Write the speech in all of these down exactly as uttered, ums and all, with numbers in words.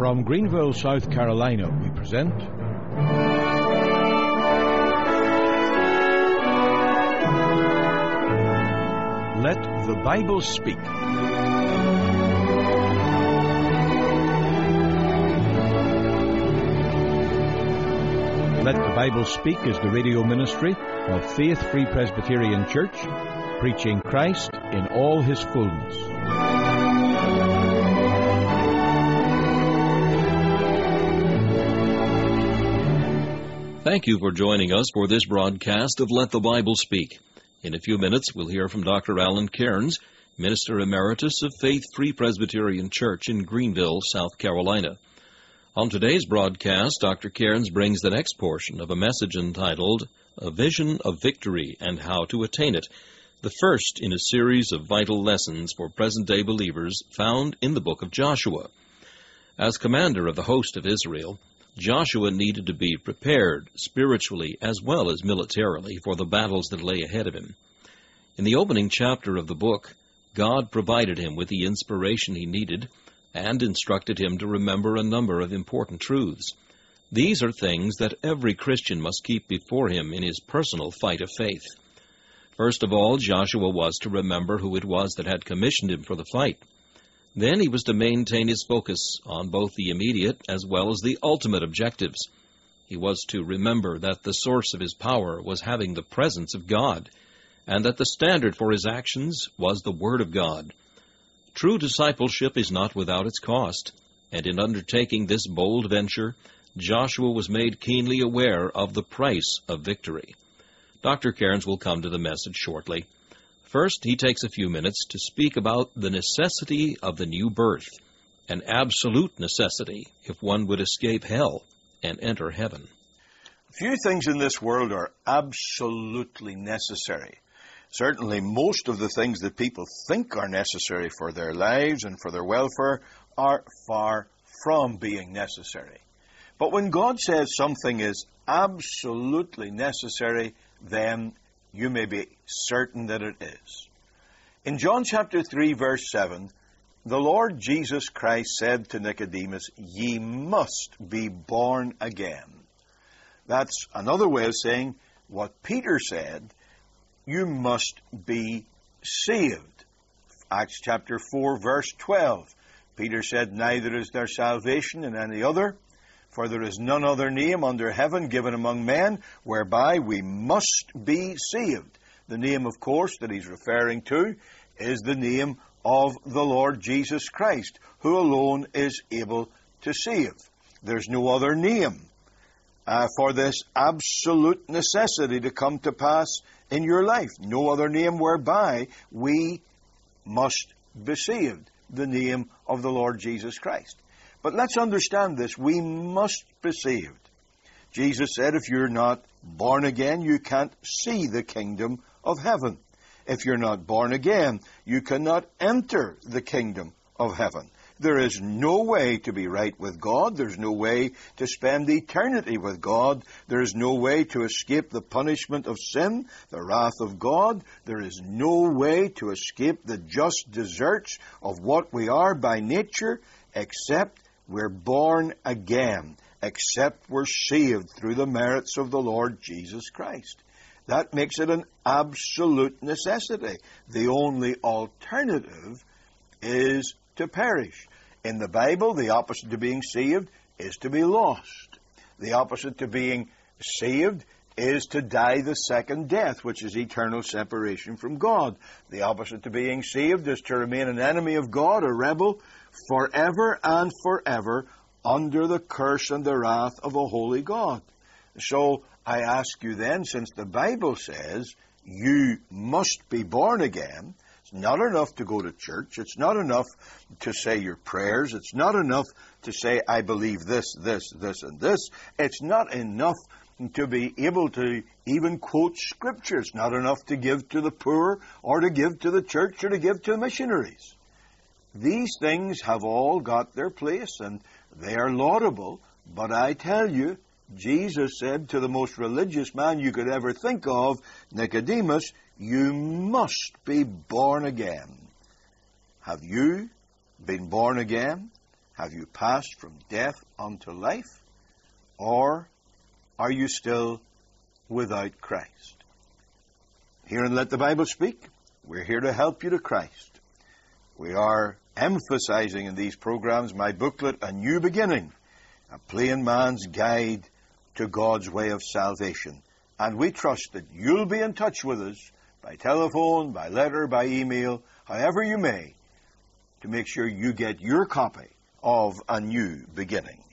From Greenville, South Carolina, we present Let the Bible Speak. Let the Bible Speak is the radio ministry of Faith Free Presbyterian Church, preaching Christ in all His fullness. Thank you for joining us for this broadcast of Let the Bible Speak. In a few minutes, we'll hear from Doctor Alan Cairns, Minister Emeritus of Faith Free Presbyterian Church in Greenville, South Carolina. On today's broadcast, Doctor Cairns brings the next portion of a message entitled, A Vision of Victory and How to Attain It, the first in a series of vital lessons for present-day believers found in the book of Joshua. As commander of the host of Israel, Joshua needed to be prepared spiritually as well as militarily for the battles that lay ahead of him. In the opening chapter of the book, God provided him with the inspiration he needed and instructed him to remember a number of important truths. These are things that every Christian must keep before him in his personal fight of faith. First of all, Joshua was to remember who it was that had commissioned him for the fight. Then he was to maintain his focus on both the immediate as well as the ultimate objectives. He was to remember that the source of his power was having the presence of God, and that the standard for his actions was the Word of God. True discipleship is not without its cost, and in undertaking this bold venture, Joshua was made keenly aware of the price of victory. Doctor Cairns will come to the message shortly. First, he takes a few minutes to speak about the necessity of the new birth, an absolute necessity if one would escape hell and enter heaven. Few things in this world are absolutely necessary. Certainly, most of the things that people think are necessary for their lives and for their welfare are far from being necessary. But when God says something is absolutely necessary, then you may be certain that it is. In John chapter three, verse seven, the Lord Jesus Christ said to Nicodemus, "Ye must be born again." That's another way of saying what Peter said, you must be saved. Acts chapter four, verse twelve, Peter said, "Neither is there salvation in any other, for there is none other name under heaven given among men whereby we must be saved." The name, of course, that he's referring to is the name of the Lord Jesus Christ, who alone is able to save. There's no other name uh, for this absolute necessity to come to pass in your life. No other name whereby we must be saved. The name of the Lord Jesus Christ. But let's understand this. We must be saved. Jesus said if you're not born again, you can't see the kingdom of heaven. If you're not born again, you cannot enter the kingdom of heaven. There is no way to be right with God. There's no way to spend eternity with God. There is no way to escape the punishment of sin, the wrath of God. There is no way to escape the just deserts of what we are by nature, except we're born again, except we're saved through the merits of the Lord Jesus Christ. That makes it an absolute necessity. The only alternative is to perish. In the Bible, the opposite to being saved is to be lost. The opposite to being saved is to die the second death, which is eternal separation from God. The opposite to being saved is to remain an enemy of God, a rebel, forever and forever under the curse and the wrath of a holy God. So I ask you then, since the Bible says you must be born again, it's not enough to go to church. It's not enough to say your prayers. It's not enough to say, I believe this, this, this, and this. It's not enough to be able to even quote Scripture. It's not enough to give to the poor or to give to the church or to give to the missionaries. These things have all got their place and they are laudable, but I tell you, Jesus said to the most religious man you could ever think of, Nicodemus, you must be born again. Have you been born again? Have you passed from death unto life? Or are you still without Christ? Here in Let the Bible Speak, we're here to help you to Christ. We are emphasizing in these programs my booklet, A New Beginning, a plain man's guide to God's way of salvation. And we trust that you'll be in touch with us by telephone, by letter, by email, however you may, to make sure you get your copy of A New Beginning.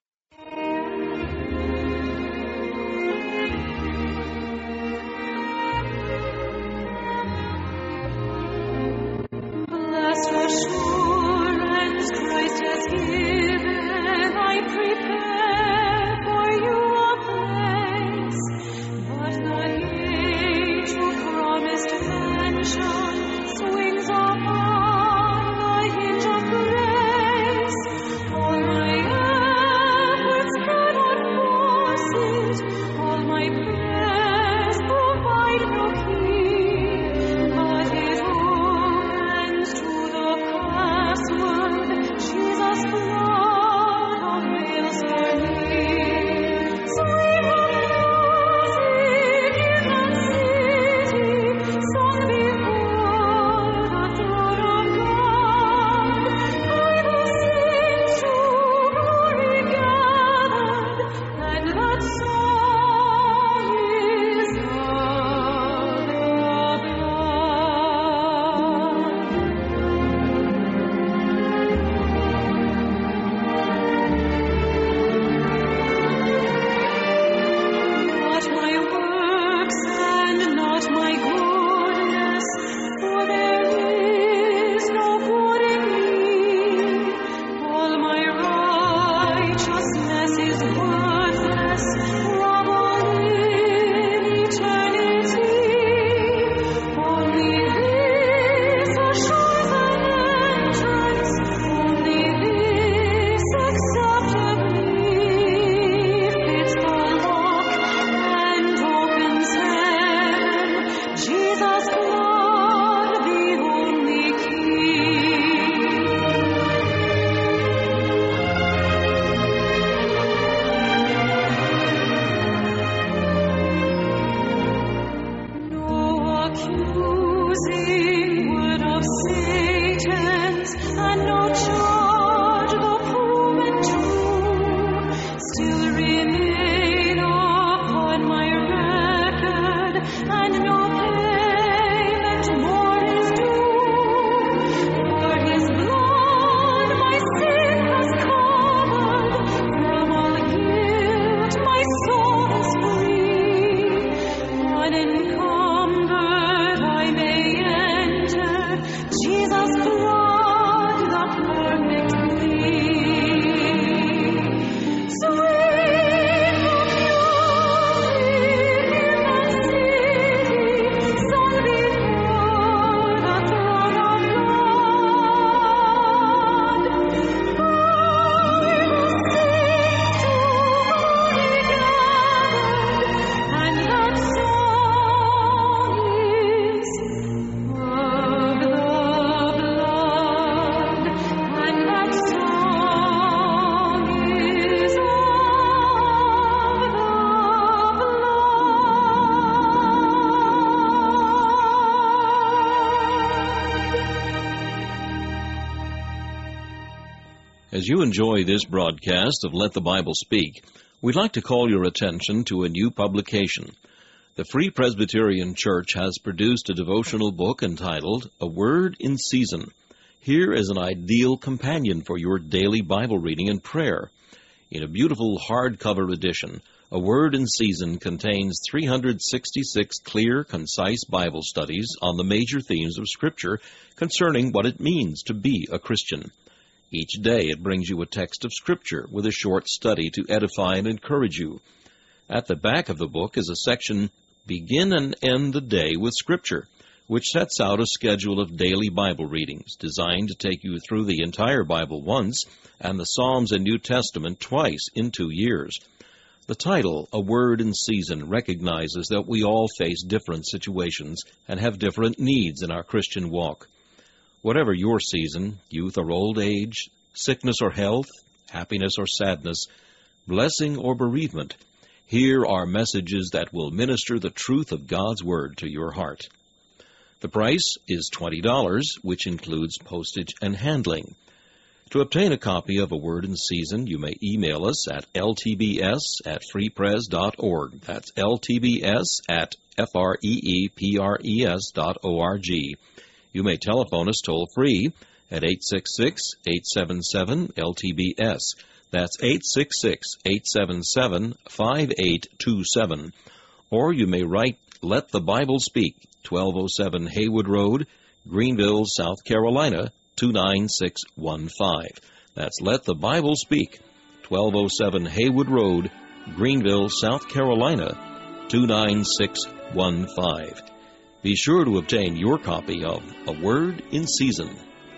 As you enjoy this broadcast of Let the Bible Speak, we'd like to call your attention to a new publication. The Free Presbyterian Church has produced a devotional book entitled A Word in Season. Here is an ideal companion for your daily Bible reading and prayer. In a beautiful hardcover edition, A Word in Season contains three hundred sixty-six clear, concise Bible studies on the major themes of Scripture concerning what it means to be a Christian. Each day it brings you a text of Scripture with a short study to edify and encourage you. At the back of the book is a section, Begin and End the Day with Scripture, which sets out a schedule of daily Bible readings designed to take you through the entire Bible once and the Psalms and New Testament twice in two years. The title, A Word in Season, recognizes that we all face different situations and have different needs in our Christian walk. Whatever your season, youth or old age, sickness or health, happiness or sadness, blessing or bereavement. Here are messages that will minister the truth of God's Word to your heart. The price is twenty dollars, which includes postage and handling. To obtain a copy of A Word in Season, you may email us at l t b s at free pres dot org. That's l t b s at f r e e p r e s dot org. You may telephone us toll-free at eight six six, eight seven seven, L T B S. That's eight six six, eight seven seven, five eight two seven. Or you may write Let the Bible Speak, twelve oh seven Haywood Road, Greenville, South Carolina, two nine six one five. That's Let the Bible Speak, twelve oh seven Haywood Road, Greenville, South Carolina, two nine six one five. Be sure to obtain your copy of A Word in Season.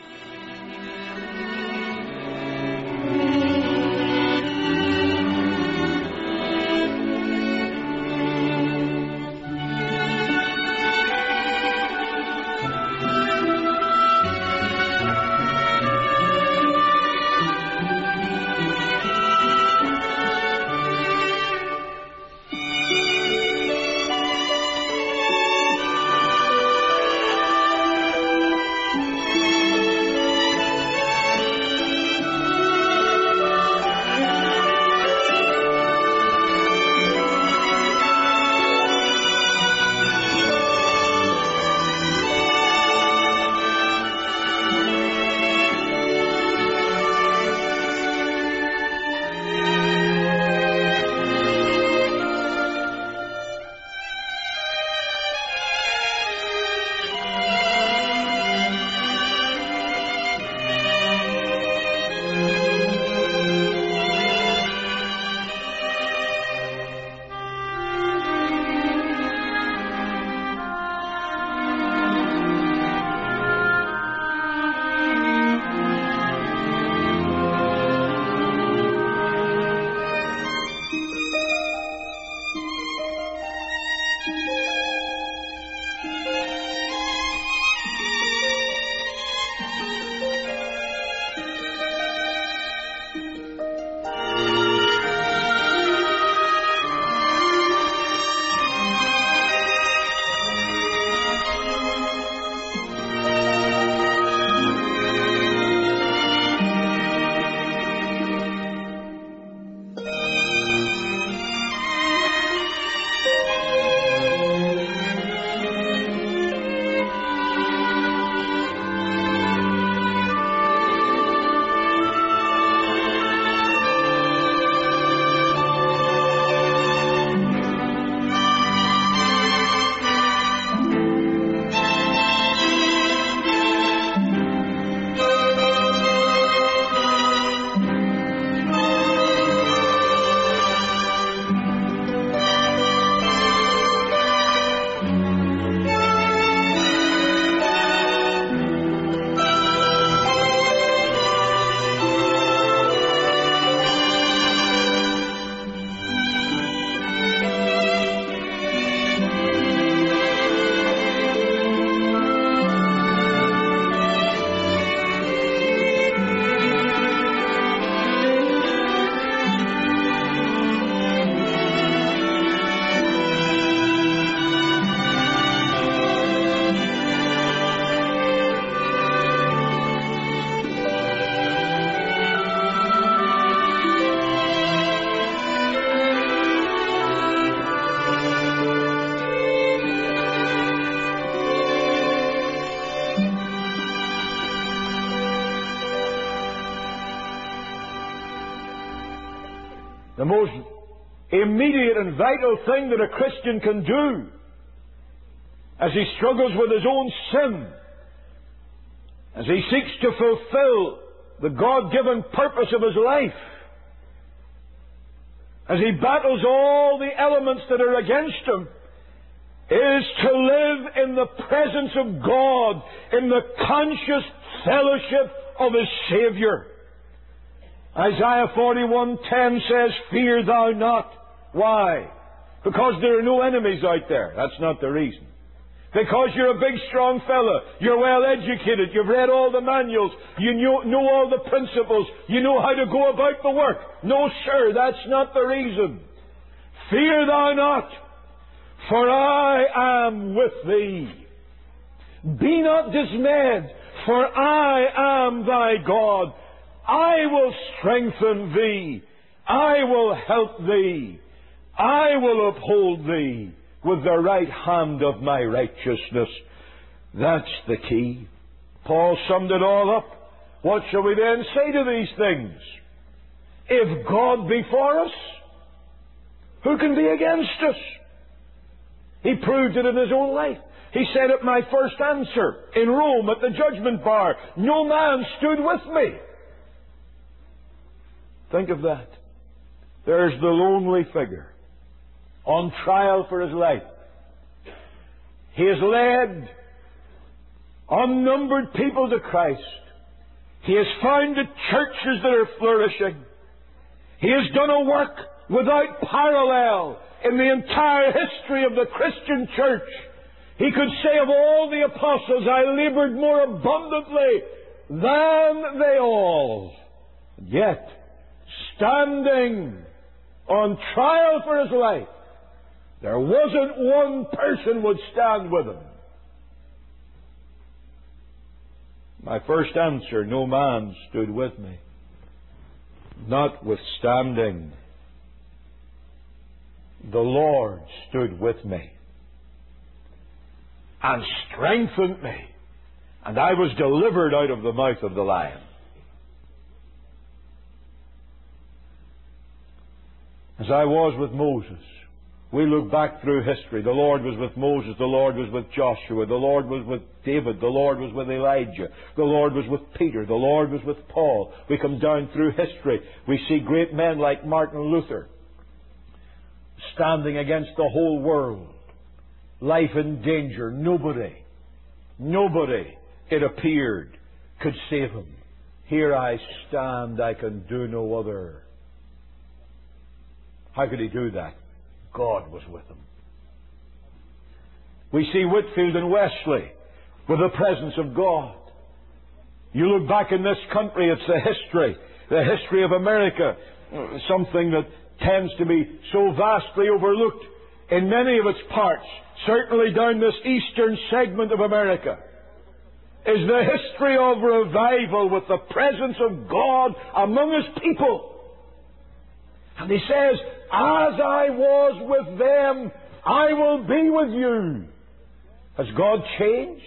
The most immediate and vital thing that a Christian can do as he struggles with his own sin, as he seeks to fulfill the God-given purpose of his life, as he battles all the elements that are against him, is to live in the presence of God, in the conscious fellowship of his Savior. Isaiah forty-one ten says, "Fear thou not." Why? Because there are no enemies out there. That's not the reason. Because you're a big, strong fella. You're well educated. You've read all the manuals. You know, know all the principles. You know how to go about the work. No, sir, that's not the reason. Fear thou not, for I am with thee. Be not dismayed, for I am thy God. I will strengthen thee. I will help thee. I will uphold thee with the right hand of my righteousness. That's the key. Paul summed it all up. What shall we then say to these things? If God be for us, who can be against us? He proved it in his own life. He said at my first answer in Rome at the judgment bar, no man stood with me. Think of that. There's the lonely figure on trial for his life. He has led unnumbered people to Christ. He has founded churches that are flourishing. He has done a work without parallel in the entire history of the Christian church. He could say of all the apostles, I labored more abundantly than they all. Yet, standing on trial for his life, there wasn't one person would stand with him. My first answer, no man stood with me. Notwithstanding, the Lord stood with me and strengthened me, and I was delivered out of the mouth of the lion. As I was with Moses, we look back through history. The Lord was with Moses, the Lord was with Joshua, the Lord was with David, the Lord was with Elijah, the Lord was with Peter, the Lord was with Paul. We come down through history. We see great men like Martin Luther standing against the whole world. Life in danger. Nobody, nobody, it appeared, could save him. Here I stand, I can do no other. How could he do that? God was with him. We see Whitefield and Wesley with the presence of God. You look back in this country, it's the history, the history of America, something that tends to be so vastly overlooked in many of its parts, certainly down this eastern segment of America, is the history of revival with the presence of God among His people. And He says, as I was with them, I will be with you. Has God changed?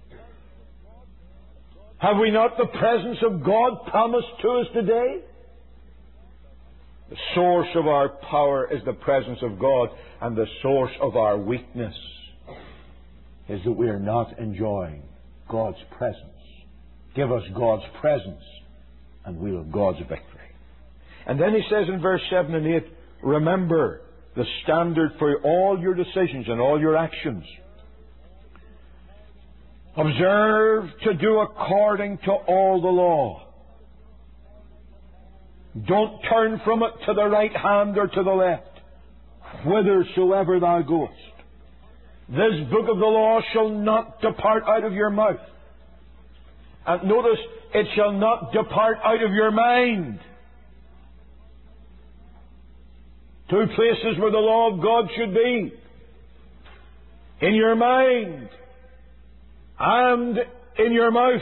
Have we not the presence of God promised to us today? The source of our power is the presence of God, and the source of our weakness is that we are not enjoying God's presence. Give us God's presence, and we'll have God's victory. And then He says in verse seven and eight, remember the standard for all your decisions and all your actions. Observe to do according to all the law. Don't turn from it to the right hand or to the left, whithersoever thou goest. This book of the law shall not depart out of your mouth. And notice, it shall not depart out of your mind. Two places where the law of God should be. In your mind and in your mouth.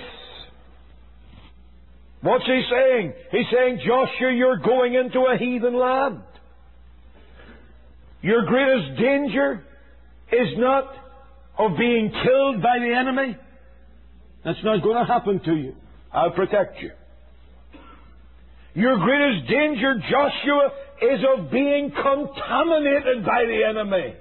What's He saying? He's saying, Joshua, you're going into a heathen land. Your greatest danger is not of being killed by the enemy. That's not going to happen to you. I'll protect you. Your greatest danger, Joshua, is of being contaminated by the enemy.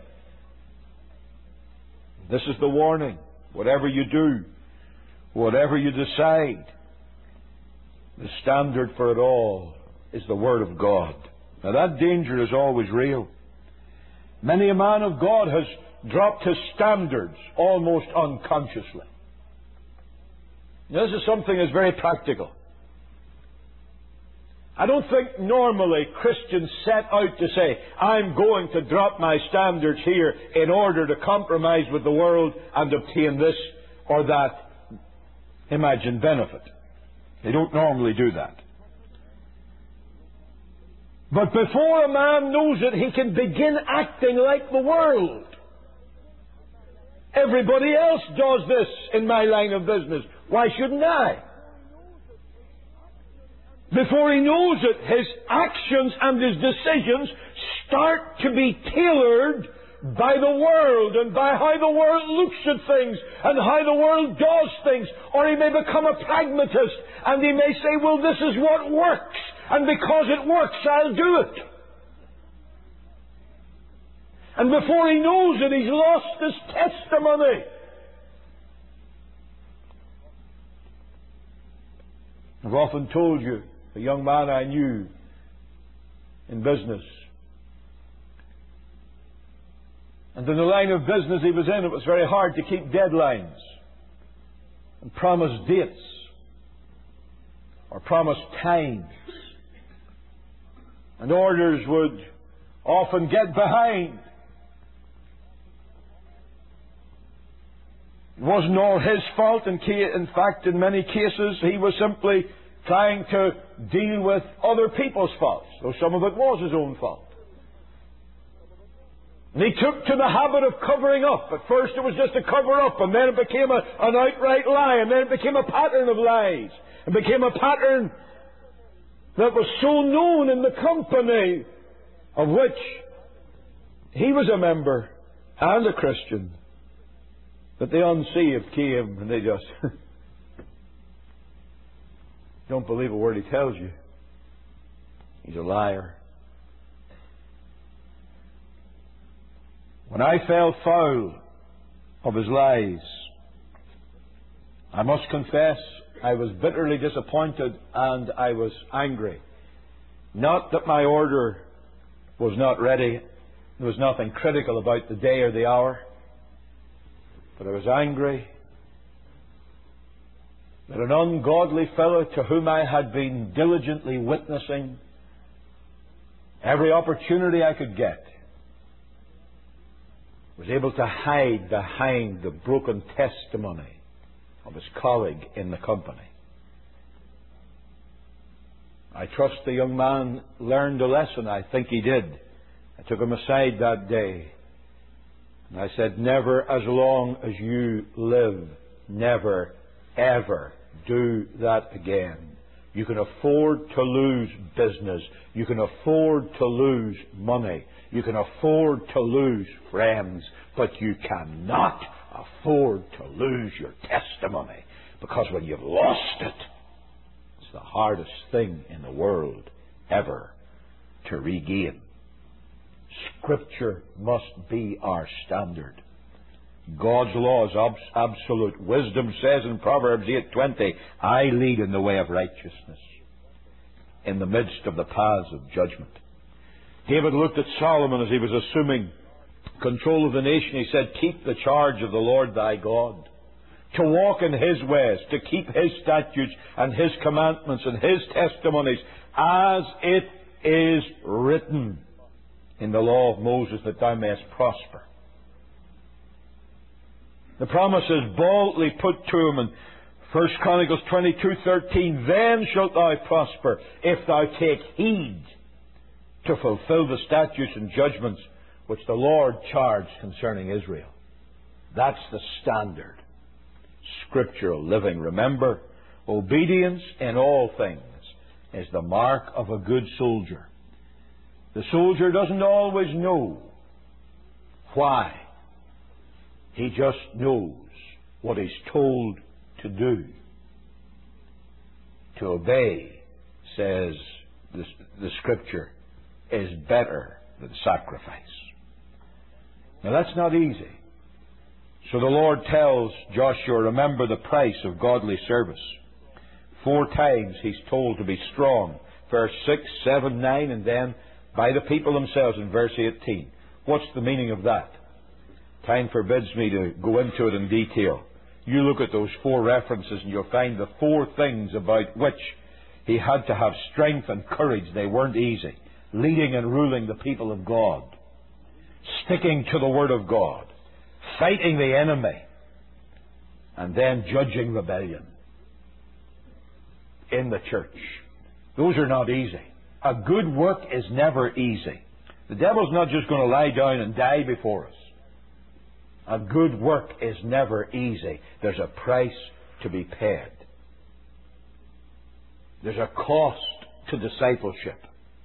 This is the warning. Whatever you do, whatever you decide, the standard for it all is the Word of God. Now that danger is always real. Many a man of God has dropped his standards almost unconsciously. Now, this is something that's very practical. I don't think normally Christians set out to say, I'm going to drop my standards here in order to compromise with the world and obtain this or that imagined benefit. They don't normally do that. But before a man knows it, he can begin acting like the world. Everybody else does this in my line of business. Why shouldn't I? Before he knows it, his actions and his decisions start to be tailored by the world and by how the world looks at things and how the world does things. Or he may become a pragmatist and he may say, well, this is what works, and because it works, I'll do it. And before he knows it, he's lost his testimony. I've often told you, a young man I knew in business, and in the line of business he was in, it was very hard to keep deadlines and promise dates or promise times. And orders would often get behind. It wasn't all his fault. In, in fact, in many cases, he was simply trying to deal with other people's faults, though some of it was his own fault. And he took to the habit of covering up. At first it was just a cover-up, and then it became a, an outright lie, and then it became a pattern of lies. It became a pattern that was so known in the company of which he was a member and a Christian that the unsaved came and they just don't believe a word he tells you. He's a liar. When I fell foul of his lies, I must confess I was bitterly disappointed and I was angry. Not that my order was not ready. There was nothing critical about the day or the hour. But I was angry that an ungodly fellow to whom I had been diligently witnessing every opportunity I could get was able to hide behind the broken testimony of his colleague in the company. I trust the young man learned a lesson. I think he did. I took him aside that day and I said, never as long as you live, never, ever do that again. You can afford to lose business. You can afford to lose money. You can afford to lose friends. But you cannot afford to lose your testimony. Because when you've lost it, it's the hardest thing in the world ever to regain. Scripture must be our standard. God's law is abs- absolute. Wisdom says in Proverbs eight twenty, I lead in the way of righteousness, in the midst of the paths of judgment. David looked at Solomon as he was assuming control of the nation. He said, keep the charge of the Lord thy God, to walk in his ways, to keep his statutes and his commandments and his testimonies, as it is written in the law of Moses, that thou mayest prosper. The promise is boldly put to him in First Chronicles twenty-two thirteen, then shalt thou prosper if thou take heed to fulfill the statutes and judgments which the Lord charged concerning Israel. That's the standard. Scriptural living. Remember, obedience in all things is the mark of a good soldier. The soldier doesn't always know why. He just knows what he's told to do. To obey, says the, the Scripture, is better than sacrifice. Now that's not easy. So the Lord tells Joshua, remember the price of godly service. Four times he's told to be strong. Verse six, seven, nine, and then by the people themselves in verse eighteen. What's the meaning of that? Time forbids me to go into it in detail. You look at those four references and you'll find the four things about which He had to have strength and courage. They weren't easy. Leading and ruling the people of God. Sticking to the Word of God. Fighting the enemy. And then judging rebellion in the church. Those are not easy. A good work is never easy. The devil's not just going to lie down and die before us. A good work is never easy. There's a price to be paid. There's a cost to discipleship.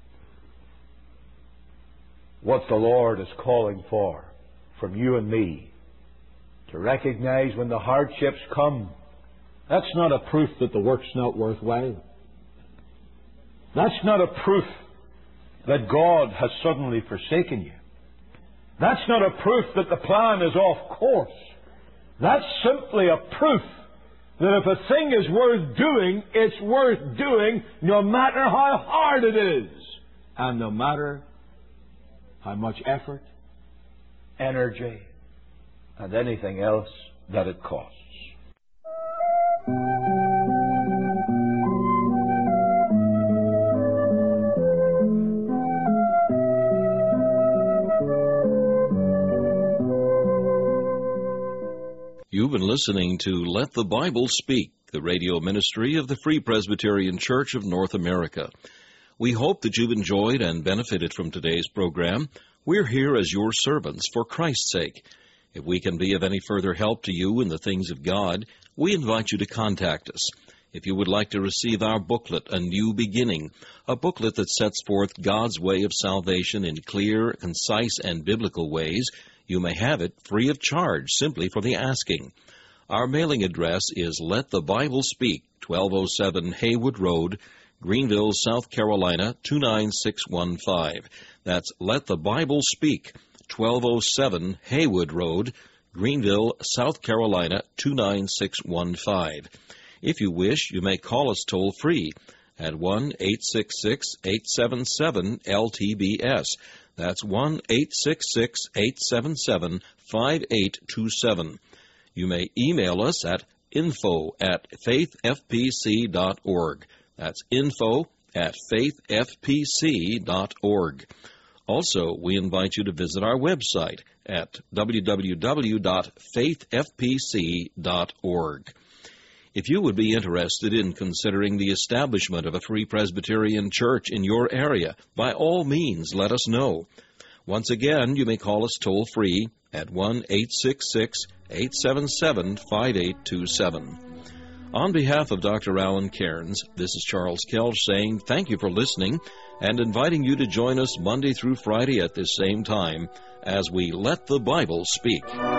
What the Lord is calling for from you and me, to recognize when the hardships come, that's not a proof that the work's not worthwhile. That's not a proof that God has suddenly forsaken you. That's not a proof that the plan is off course. That's simply a proof that if a thing is worth doing, it's worth doing no matter how hard it is, and no matter how much effort, energy, and anything else that it costs. You've been listening to Let the Bible Speak, the radio ministry of the Free Presbyterian Church of North America. We hope that you've enjoyed and benefited from today's program. We're here as your servants for Christ's sake. If we can be of any further help to you in the things of God, we invite you to contact us. If you would like to receive our booklet, A New Beginning, a booklet that sets forth God's way of salvation in clear, concise, and biblical ways, you may have it free of charge simply for the asking. Our mailing address is Let the Bible Speak, twelve oh seven Haywood Road, Greenville, South Carolina, two nine six one five. That's Let the Bible Speak, twelve oh seven Haywood Road, Greenville, South Carolina, two nine six one five. If you wish, you may call us toll-free at one eight six six, eight seven seven, L T B S. That's one eight six six, eight seven seven, five eight two seven. You may email us at info at faith f p c dot org. That's info at faith f p c dot org. Also, we invite you to visit our website at w w w dot faith f p c dot org. If you would be interested in considering the establishment of a Free Presbyterian Church in your area, by all means, let us know. Once again, you may call us toll-free at one eight six six, eight seven seven, five eight two seven. On behalf of Doctor Alan Cairns, this is Charles Kelch saying thank you for listening and inviting you to join us Monday through Friday at this same time as we Let the Bible Speak.